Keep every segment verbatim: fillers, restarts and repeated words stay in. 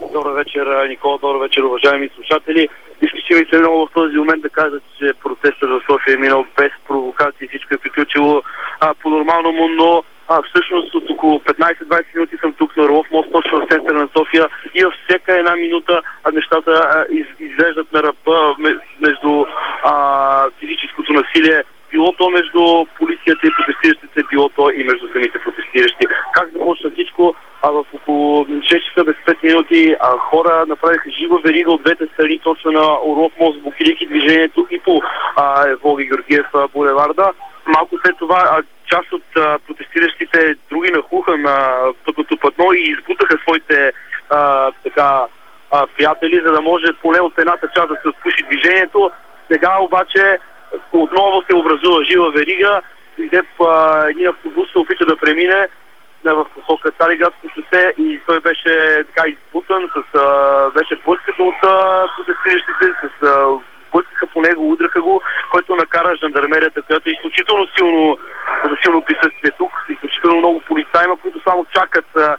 Добър вечер, Никола, добър вечер, уважаеми слушатели. Искам ми се много в този момент да кажа, че протестът в София е минал без провокации, всичко е приключило а, по-нормално, но а, всъщност от около петнайсет-двайсет минути съм тук на Орлов мост, точно в центъра на София, и във всяка една минута а, нещата а, из, изглеждат на ръба между а, физическото насилие, било то между полицията и протестиращите, било то и между самите протестиращи. Как започна всичко? А в около шест часа без пет минути а, хора направиха жива верига от двете страни, точно на Орлов мост, блокирайки движението и по а, Волги Георгиев а, булеварда. Малко след това а, част от а, протестиращите други нахуха на пътното платно и избутаха своите а, така, а, приятели, за да може поне от едната част да се отпуши движението. Сега обаче отново се образува жива верига, където един автобус се опита да премине в посока Цариградско шосе и той беше така избутан, с, а, беше блъскат от протестиращите, с а, блъскаха по него, удраха го, който накара жандармерията, която е изключително силно, силно присъствие тук, изключително много полицаи, които само чакат а,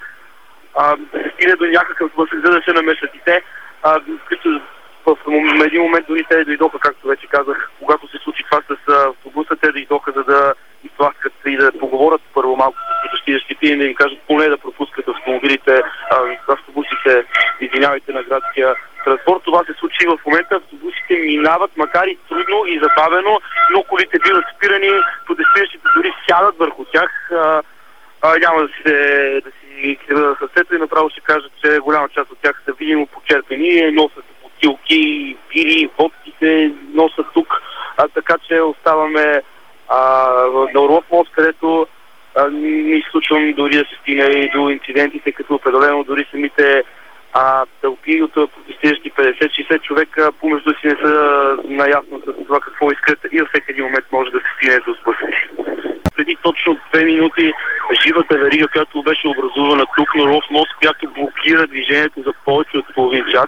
а, да се стигне до някакъв блъсък, за да се намесят и те, а, които в един момент дори те дойдоха, както вече казах, когато се случи това с автобуса, те дойдоха, за да изтласкат и да поговорят първо малко с протестиращите и да им кажат поне да пропускат автомобилите, автобусите, извинявайте, на градския транспорт. Това се случи в момента. Автобусите минават, макар и трудно и забавено, но колите биват спирани, протестиращите дори сядат върху тях. А, а, няма да си, да си хлеба сърцето и направо ще кажа, че голяма част от тях са видимо почерпени, носят бутилки, пири, водките носят тук, а, така че оставаме а, на Орлов мост, където а, не изключвам дори да се стигне и до инцидентите, като определено дори самите а, тълпи от протестиращи петдесет-шейсет човека помежду си не са наясно с това какво искат и във всеки един момент може да се стигне до сблъсъци. Преди точно две минути живата верига, която беше образувана тук на Орлов мост, която блокира движението за повече от половин час.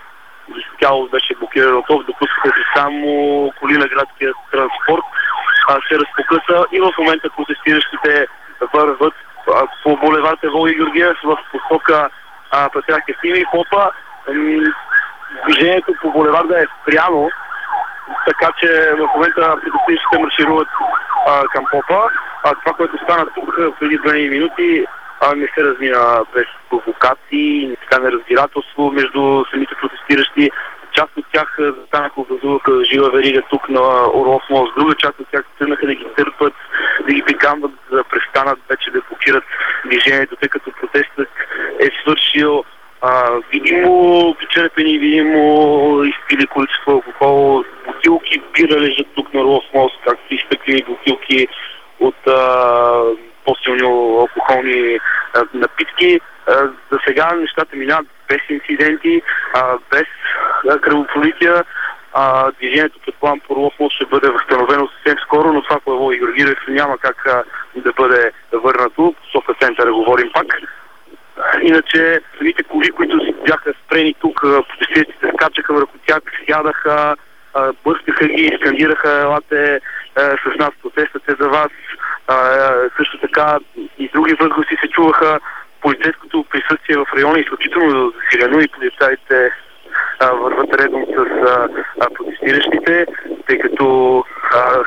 Тяло беше блокирано, допускаха се само коли на градския транспорт, а, се разпокъса и в момента протестиращите върват а, по булеварда Волги Георгиев в посока Петрарка Ефтимий и Попа. Движението по булеварда е спряно, така че в момента протестиращите маршируват а, към Попа. А, това, което стана тук преди две минути, а, не се размина без провокации, така неразбирателство между самите протестиращи. Част от тях станаха, образуваха жива верига тук на Орлов мост, друга част от тях тръгнаха да ги търпат, да ги приканват да престанат вече да блокират движението, тъй като протестът е свършил а, видимо причерпени, видимо изпили количество алкохол, бутилки бира лежат тук на Орлов мост, както изтъклени бутилки от а, по-силни алкохолни а, напитки. А, за сега нещата минават без инциденти, а, без а, кръвопролития. А, движението, предполагам, по Орлов мост ще бъде възстановено съвсем скоро, но това по Волги Георгиев няма как а, да бъде върнато. В София центъра говорим пак. Иначе самите коли, които бяха спрени тук, протестиращите скачаха върху тях, сядаха, бъркаха ги, скандираха: елате с нас, протестът е за вас. А, също така и други възгласи се чуваха. Полицейското присъствие в района е изключително засилено и полицаите върват редом с а, а, протестиращите, тъй като а,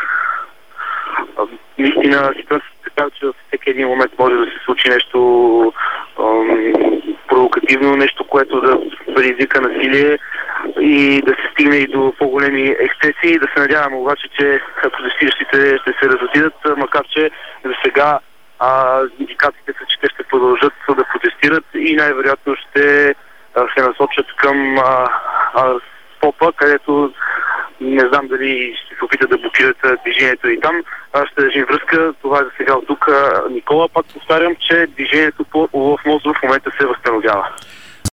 а, наистина ситуацията е така, че във всеки един момент може да се случи нещо а, провокативно, нещо, което да предизвика насилие и да се стигне и до по-големи ексцесии. Да се надяваме обаче, че протестиращите ще се разотидат, макар че за сега а, индикациите са, че те ще продължат да протестират и най-вероятно ще а, се насочат към а, а, Попа, където не знам дали ще се опитат да блокират движението и там. Аз ще държим връзка. Това е за сега от тук. Никола, пак повтарям, че движението по Орлов мост в момента се възстановява.